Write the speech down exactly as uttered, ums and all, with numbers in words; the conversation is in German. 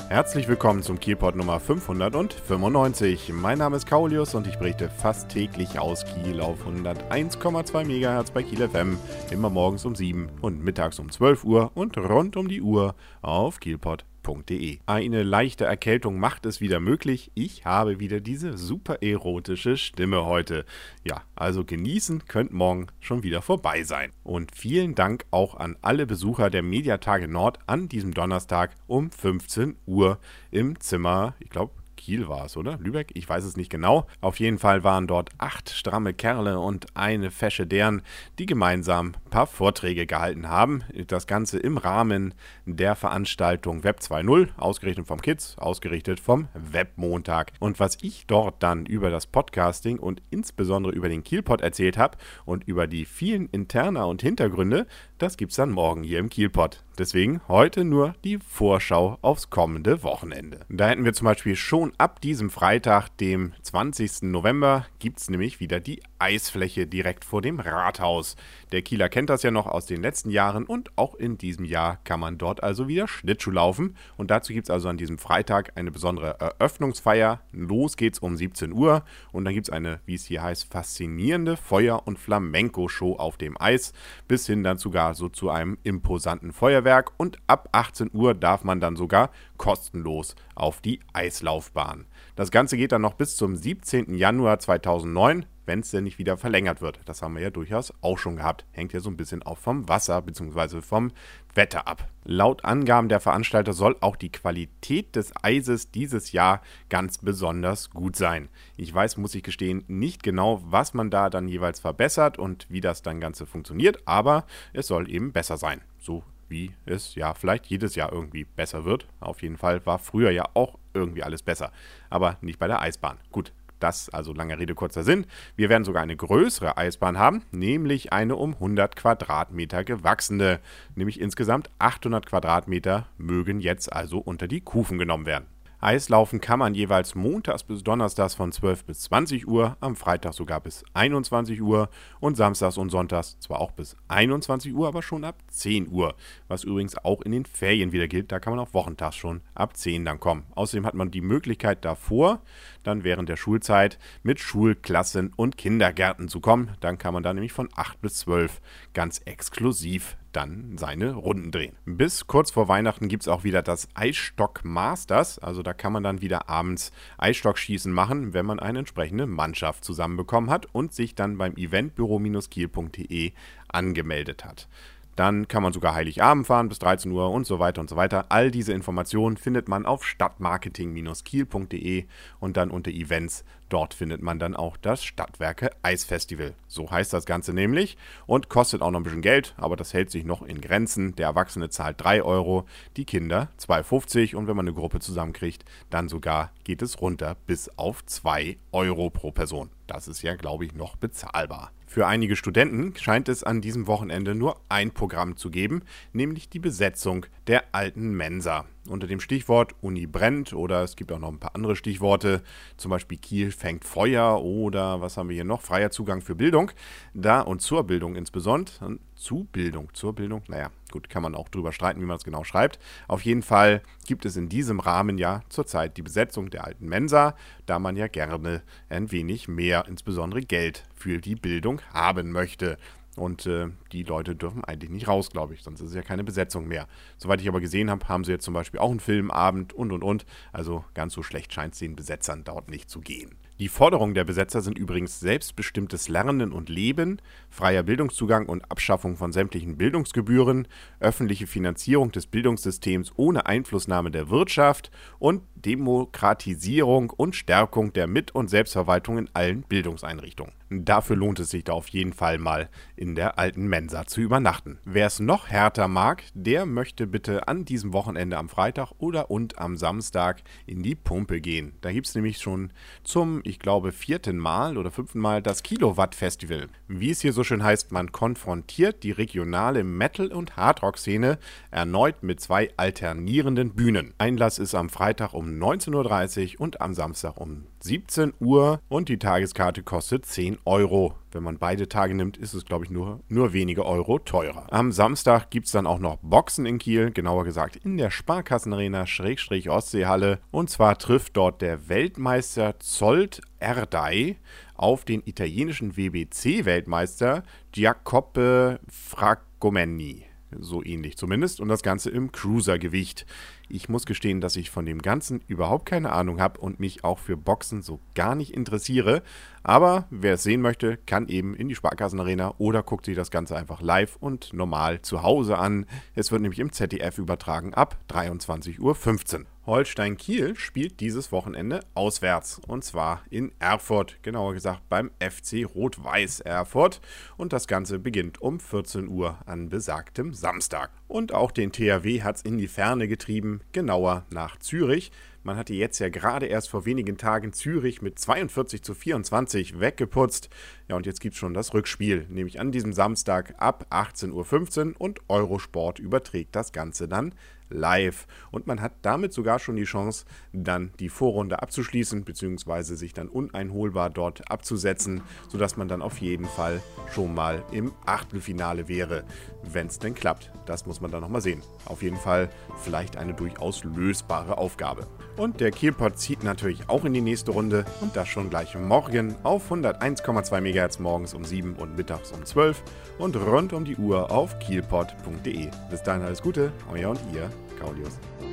Herzlich willkommen zum Kielpot Nummer fünfhundertfünfundneunzig. Mein Name ist Kaulius und ich berichte fast täglich aus Kiel auf hunderteins Komma zwei Megahertz bei Kiel F M, immer morgens um sieben und mittags um zwölf Uhr und rund um die Uhr auf kielpot punkt de. Eine leichte Erkältung macht es wieder möglich. Ich habe wieder diese super erotische Stimme heute. Ja, also genießen könnt morgen schon wieder vorbei sein. Und vielen Dank auch an alle Besucher der Mediatage Nord an diesem Donnerstag um fünfzehn Uhr im Zimmer, ich glaube, Kiel war es, oder? Lübeck? Ich weiß es nicht genau. Auf jeden Fall waren dort acht stramme Kerle und eine fesche Dern, die gemeinsam ein paar Vorträge gehalten haben. Das Ganze im Rahmen der Veranstaltung Web zwei Punkt null, ausgerichtet vom Kids, ausgerichtet vom Webmontag. Und was ich dort dann über das Podcasting und insbesondere über den Kielpot erzählt habe und über die vielen Interna und Hintergründe, das gibt's dann morgen hier im Kielpot. Deswegen heute nur die Vorschau aufs kommende Wochenende. Da hätten wir zum Beispiel schon ab diesem Freitag, dem zwanzigsten November, gibt es nämlich wieder die Eisfläche direkt vor dem Rathaus. Der Kieler kennt das ja noch aus den letzten Jahren und auch in diesem Jahr kann man dort also wieder Schlittschuh laufen. Und dazu gibt es also an diesem Freitag eine besondere Eröffnungsfeier. Los geht's um siebzehn Uhr und dann gibt es eine, wie es hier heißt, faszinierende Feuer- und Flamenco-Show auf dem Eis, bis hin dann sogar so zu einem imposanten Feuerwerk. Und ab achtzehn Uhr darf man dann sogar kostenlos auf die Eislaufbahn. Das Ganze geht dann noch bis zum siebzehnten Januar zweitausendneun, wenn es denn nicht wieder verlängert wird. Das haben wir ja durchaus auch schon gehabt. Hängt ja so ein bisschen auch vom Wasser bzw. vom Wetter ab. Laut Angaben der Veranstalter soll auch die Qualität des Eises dieses Jahr ganz besonders gut sein. Ich weiß, muss ich gestehen, nicht genau, was man da dann jeweils verbessert und wie das dann Ganze funktioniert, aber es soll eben besser sein. So wie es ja vielleicht jedes Jahr irgendwie besser wird. Auf jeden Fall war früher ja auch irgendwie alles besser, aber nicht bei der Eisbahn. Gut, das also lange Rede, kurzer Sinn. Wir werden sogar eine größere Eisbahn haben, nämlich eine um hundert Quadratmeter gewachsene. Nämlich insgesamt achthundert Quadratmeter mögen jetzt also unter die Kufen genommen werden. Eislaufen kann man jeweils montags bis donnerstags von zwölf bis zwanzig Uhr, am Freitag sogar bis einundzwanzig Uhr und samstags und sonntags zwar auch bis einundzwanzig Uhr, aber schon ab zehn Uhr. Was übrigens auch in den Ferien wieder gilt, da kann man auch wochentags schon ab zehn dann kommen. Außerdem hat man die Möglichkeit davor, dann während der Schulzeit mit Schulklassen und Kindergärten zu kommen. Dann kann man da nämlich von acht bis zwölf ganz exklusiv dann seine Runden drehen. Bis kurz vor Weihnachten gibt es auch wieder das Eisstock Masters. Also da kann man dann wieder abends Eisstockschießen machen, wenn man eine entsprechende Mannschaft zusammenbekommen hat und sich dann beim eventbüro kiel punkt de angemeldet hat. Dann kann man sogar Heiligabend fahren bis dreizehn Uhr und so weiter und so weiter. All diese Informationen findet man auf stadtmarketing kiel punkt de und dann unter Events. Dort findet man dann auch das Stadtwerke Eisfestival. So heißt das Ganze nämlich und kostet auch noch ein bisschen Geld, aber das hält sich noch in Grenzen. Der Erwachsene zahlt drei Euro, die Kinder zwei Euro fünfzig und wenn man eine Gruppe zusammenkriegt, dann sogar geht es runter bis auf zwei Euro pro Person. Das ist ja, glaube ich, noch bezahlbar. Für einige Studenten scheint es an diesem Wochenende nur ein Programm zu geben, nämlich die Besetzung der alten Mensa. Unter dem Stichwort Uni brennt oder es gibt auch noch ein paar andere Stichworte, zum Beispiel Kiel fängt Feuer oder was haben wir hier noch, freier Zugang für Bildung, da und zur Bildung insbesondere, zu Bildung, zur Bildung, naja, gut, kann man auch drüber streiten, wie man es genau schreibt. Auf jeden Fall gibt es in diesem Rahmen ja zurzeit die Besetzung der alten Mensa, da man ja gerne ein wenig mehr, insbesondere Geld für die Bildung haben möchte. Und äh, die Leute dürfen eigentlich nicht raus, glaube ich, sonst ist es ja keine Besetzung mehr. Soweit ich aber gesehen habe, haben sie jetzt zum Beispiel auch einen Filmabend und und und. Also ganz so schlecht scheint es den Besetzern dort nicht zu gehen. Die Forderungen der Besetzer sind übrigens selbstbestimmtes Lernen und Leben, freier Bildungszugang und Abschaffung von sämtlichen Bildungsgebühren, öffentliche Finanzierung des Bildungssystems ohne Einflussnahme der Wirtschaft und Demokratisierung und Stärkung der Mit- und Selbstverwaltung in allen Bildungseinrichtungen. Dafür lohnt es sich da auf jeden Fall mal in der alten Mensa zu übernachten. Wer es noch härter mag, der möchte bitte an diesem Wochenende am Freitag oder und am Samstag in die Pumpe gehen. Da gibt es nämlich schon zum, ich glaube, vierten Mal oder fünften Mal das Kilowatt-Festival. Wie es hier so schön heißt, man konfrontiert die regionale Metal- und Hardrock-Szene erneut mit zwei alternierenden Bühnen. Einlass ist am Freitag um neunzehn Uhr dreißig und am Samstag um siebzehn Uhr und die Tageskarte kostet zehn Euro. Wenn man beide Tage nimmt, ist es, glaube ich, nur, nur wenige Euro teurer. Am Samstag gibt es dann auch noch Boxen in Kiel, genauer gesagt in der Sparkassenarena Schrägstrich Ostseehalle. Und zwar trifft dort der Weltmeister Zolt Erdei auf den italienischen W B C-Weltmeister Giacoppe Fragomenni. So ähnlich zumindest. Und das Ganze im Cruisergewicht. Ich muss gestehen, dass ich von dem Ganzen überhaupt keine Ahnung habe und mich auch für Boxen so gar nicht interessiere. Aber wer es sehen möchte, kann eben in die Sparkassenarena oder guckt sich das Ganze einfach live und normal zu Hause an. Es wird nämlich im Z D F übertragen ab dreiundzwanzig Uhr fünfzehn. Holstein Kiel spielt dieses Wochenende auswärts. Und zwar in Erfurt, genauer gesagt beim F C Rot-Weiß Erfurt. Und das Ganze beginnt um vierzehn Uhr an besagtem Samstag. Und auch den T H W hat es in die Ferne getrieben, genauer nach Zürich. Man hatte jetzt ja gerade erst vor wenigen Tagen Zürich mit zweiundvierzig zu vierundzwanzig weggeputzt. Ja, und jetzt gibt es schon das Rückspiel, nämlich an diesem Samstag ab achtzehn Uhr fünfzehn und Eurosport überträgt das Ganze dann live. Und man hat damit sogar schon die Chance, dann die Vorrunde abzuschließen, beziehungsweise sich dann uneinholbar dort abzusetzen, sodass man dann auf jeden Fall schon mal im Achtelfinale wäre, wenn es denn klappt. Das muss man dann nochmal sehen. Auf jeden Fall vielleicht eine durchaus lösbare Aufgabe. Und der Kielpot zieht natürlich auch in die nächste Runde und das schon gleich morgen auf hunderteins Komma zwei Megahertz morgens um sieben und mittags um zwölf und rund um die Uhr auf kielpot punkt de. Bis dahin alles Gute, euer und ihr, Kaulius.